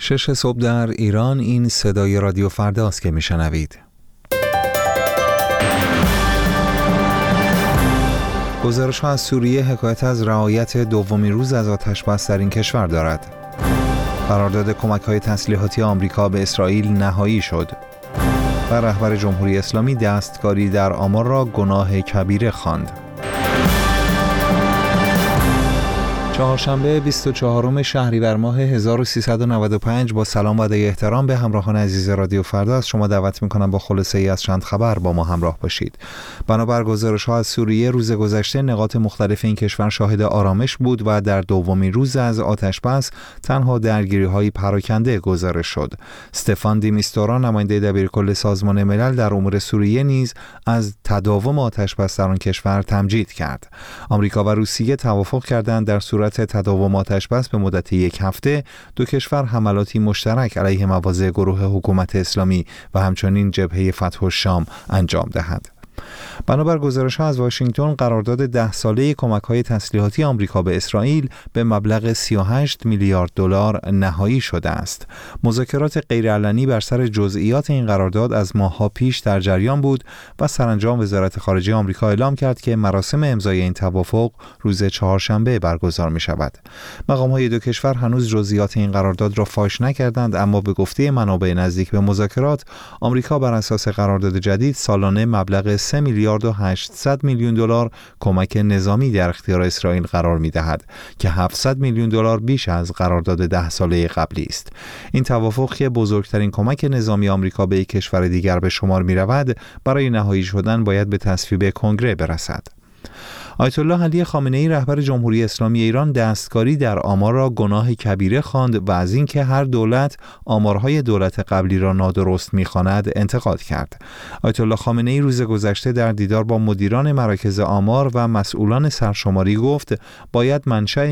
6 صبح در ایران. این صدای رادیو فرداست که میشنوید. گزارش‌ها از سوریه حکایت از رعایت دومین روز از آتش‌بس در این کشور دارد. قرارداد کمک‌های تسلیحاتی آمریکا به اسرائیل نهایی شد و رهبر جمهوری اسلامی دستکاری در آمار را گناه کبیره خواند. چهارشنبه 24 شهریور ماه 1395 با سلام و ادای احترام به همراهان عزیز رادیو فردا از شما دعوت می‌کنم با خلاصه ای از چند خبر با ما همراه باشید. بنابر گزارش‌ها از سوریه، روز گذشته نقاط مختلف این کشور شاهد آرامش بود و در دومین روز از آتش‌بس تنها درگیری‌های پراکنده گزارش شد. استفان دی میستورا، نماینده دبیرکل سازمان ملل در امور سوریه، نیز از تداوم آتش‌بس در آن کشور تمجید کرد. آمریکا و روسیه توافق کردند در صورت تداوم آتش‌بس به مدت 1 هفته دو کشور حملاتی مشترک علیه مواضع گروه حکومت اسلامی و همچنین جبهه فتح الشام انجام دهند. بنابر گزارش‌ها از واشنگتن، قرارداد 10 ساله کمک‌های تسلیحاتی آمریکا به اسرائیل به مبلغ 38 میلیارد دلار نهایی شده است. مذاکرات غیرعلنی بر سر جزئیات این قرارداد از ماه‌ها پیش در جریان بود و سرانجام وزارت خارجه آمریکا اعلام کرد که مراسم امضای این توافق روز چهارشنبه برگزار می‌شود. مقام‌های دو کشور هنوز جزئیات این قرارداد را فاش نکردند، اما به گفته منابع نزدیک به مذاکرات، آمریکا بر اساس قرارداد جدید سالانه مبلغ 3 میلیارد و 800 میلیون دلار کمک نظامی در اختیار اسرائیل قرار می‌دهد که 700 میلیون دلار بیش از قرارداد 10 ساله قبلی است. این توافق که بزرگترین کمک نظامی آمریکا به یک کشور دیگر به شمار می‌رود، برای نهایی شدن باید به تصویب کنگره برسد. آیت الله علی خامنه‌ای، رهبر جمهوری اسلامی ایران، دستکاری در آمار را گناه کبیره خواند و از اینکه هر دولت آمارهای دولت قبلی را نادرست می‌خواند انتقاد کرد. آیت الله خامنه‌ای روز گذشته در دیدار با مدیران مراکز آمار و مسئولان سرشماری گفت باید منشأ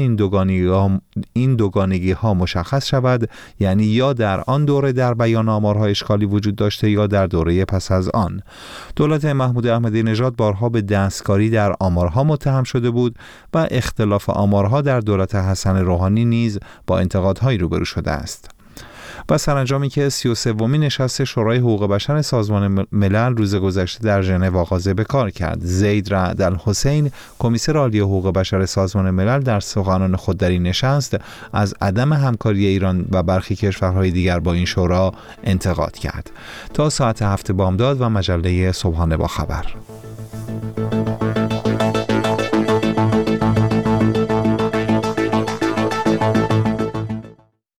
این دوگانگی‌ها مشخص شود، یعنی یا در آن دوره در بیان آمارها اشکالی وجود داشته یا در دوره پس از آن. دولت محمود احمدی نژاد بارها به دستکاری در آمارها متهم شده بود و اختلاف آمارها در دولت حسن روحانی نیز با انتقادهایی روبرو شده است. و سرانجامی که 33مین نشست شورای حقوق بشر سازمان ملل روز گذشته در ژنو آغاز به کار کرد. زید رعد الحسین، کمیسر عالی حقوق بشر سازمان ملل، در سخنان خود در این نشست از عدم همکاری ایران و برخی کشورهای دیگر با این شورا انتقاد کرد. تا ساعت 7 بامداد و مجله صبحانه با خبر.